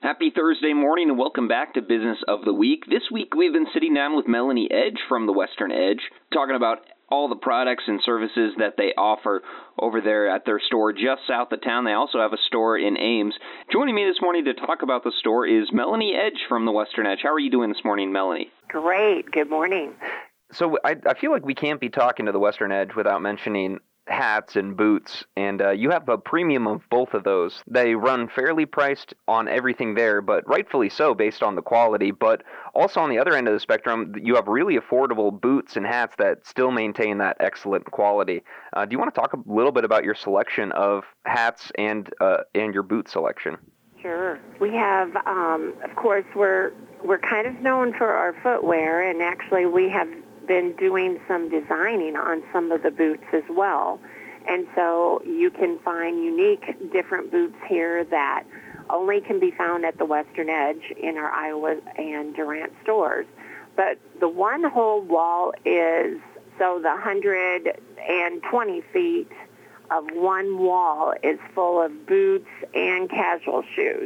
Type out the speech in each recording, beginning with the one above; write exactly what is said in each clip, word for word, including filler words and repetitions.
Happy Thursday morning and welcome back to Business of the Week. This week we've been sitting down with Melanie Edge from the Western Edge, talking about all the products and services that they offer over there at their store just south of town. They also have a store in Ames. Joining me this morning to talk about the store is Melanie Edge from the Western Edge. How are you doing this morning, Melanie? Great. Good morning. So I, I feel like we can't be talking to the Western Edge without mentioning hats and boots, and uh, you have a premium of both of those. They run fairly priced on everything there, but rightfully so based on the quality, but also on the other end of the spectrum, you have really affordable boots and hats that still maintain that excellent quality. Uh, do you want to talk a little bit about your selection of hats and uh, and your boot selection? Sure. We have, um, of course, we're we're kind of known for our footwear, and actually we have been doing some designing on some of the boots as well. And so you can find unique different boots here that only can be found at the Western Edge in our Iowa and Durant stores. But the one whole wall is, so the one hundred twenty feet of one wall is full of boots and casual shoes.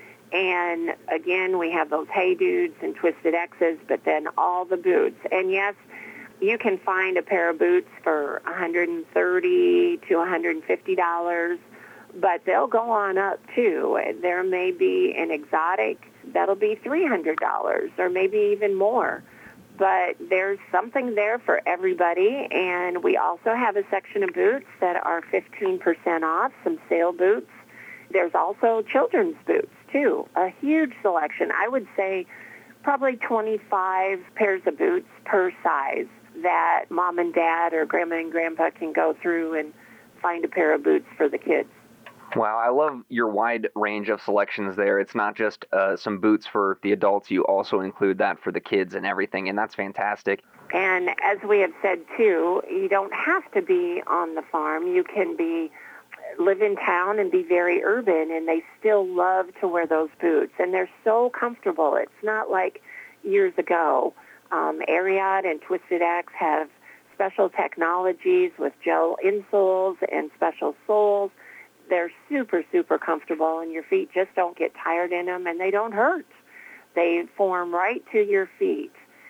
And again, we have those Hey Dudes and Twisted X's, but then all the boots. And yes, you can find a pair of boots for one hundred thirty dollars to one hundred fifty dollars, but they'll go on up too. There may be an exotic that'll be three hundred dollars or maybe even more. But there's something there for everybody, and we also have a section of boots that are fifteen percent off, some sale boots. There's also children's boots too, a huge selection. I would say probably twenty-five pairs of boots per size that mom and dad or grandma and grandpa can go through and find a pair of boots for the kids. Wow, I love your wide range of selections there. It's not just uh, some boots for the adults. You also include that for the kids and everything, and that's fantastic. And as we have said, too, you don't have to be on the farm. You can be live in town and be very urban, and they still love to wear those boots. And they're so comfortable. It's not like years ago. Um, Ariat and Twisted X have special technologies with gel insoles and special soles. They're super, super comfortable, and your feet just don't get tired in them, and they don't hurt. They form right to your feet.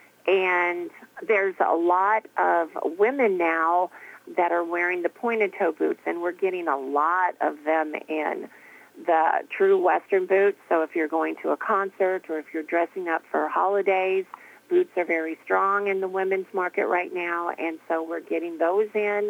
And there's a lot of women now that are wearing the pointed toe boots, and we're getting a lot of them in the true Western boots. So if you're going to a concert or if you're dressing up for holidays, boots are very strong in the women's market right now, and so we're getting those in.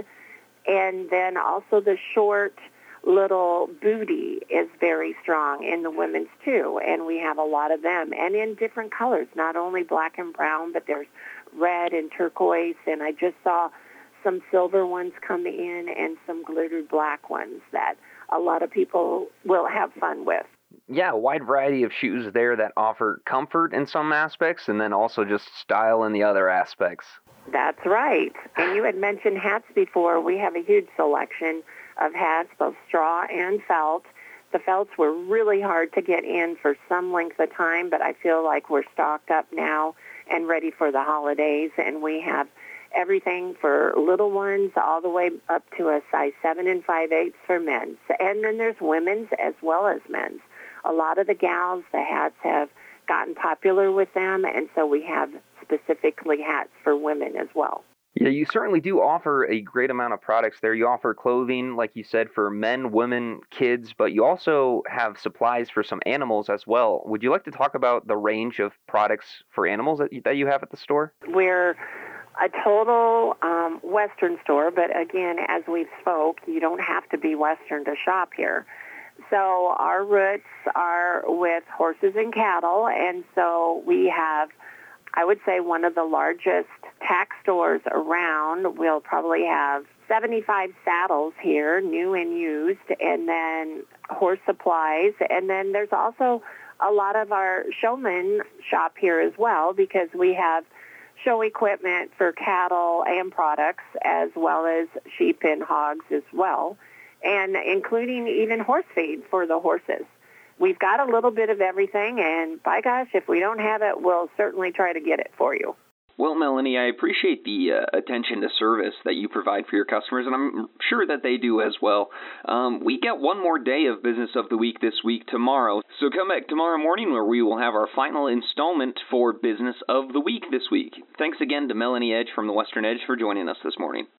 And then also the short little booty is very strong in the women's too, and we have a lot of them, and in different colors, not only black and brown, but there's red and turquoise, and I just saw some silver ones come in and some glittered black ones that a lot of people will have fun with. Yeah, a wide variety of shoes there that offer comfort in some aspects and then also just style in the other aspects. That's right. And you had mentioned hats before. We have a huge selection of hats, both straw and felt. The felts were really hard to get in for some length of time, but I feel like we're stocked up now and ready for the holidays, and we have everything for little ones all the way up to a size seven and five eighths for men's. And then there's women's as well as men's. A lot of the gals, the hats have gotten popular with them, and so we have specifically hats for women as well. Yeah, you certainly do offer a great amount of products there. You offer clothing, like you said, for men, women, kids, but you also have supplies for some animals as well. Would you like to talk about the range of products for animals that you, that you have at the store? We're a total um, Western store, but again, as we've spoke, you don't have to be Western to shop here. So our roots are with horses and cattle, and so we have, I would say, one of the largest tack stores around. We'll probably have seventy-five saddles here, new and used, and then horse supplies. And then there's also a lot of our showmen shop here as well, because we have show equipment for cattle and products, as well as sheep and hogs as well, and including even horse feed for the horses. We've got a little bit of everything, and by gosh, if we don't have it, we'll certainly try to get it for you. Well, Melanie, I appreciate the uh, attention to service that you provide for your customers, and I'm sure that they do as well. Um, we get one more day of Business of the Week this week tomorrow, so come back tomorrow morning where we will have our final installment for Business of the Week this week. Thanks again to Melanie Edge from the Western Edge for joining us this morning.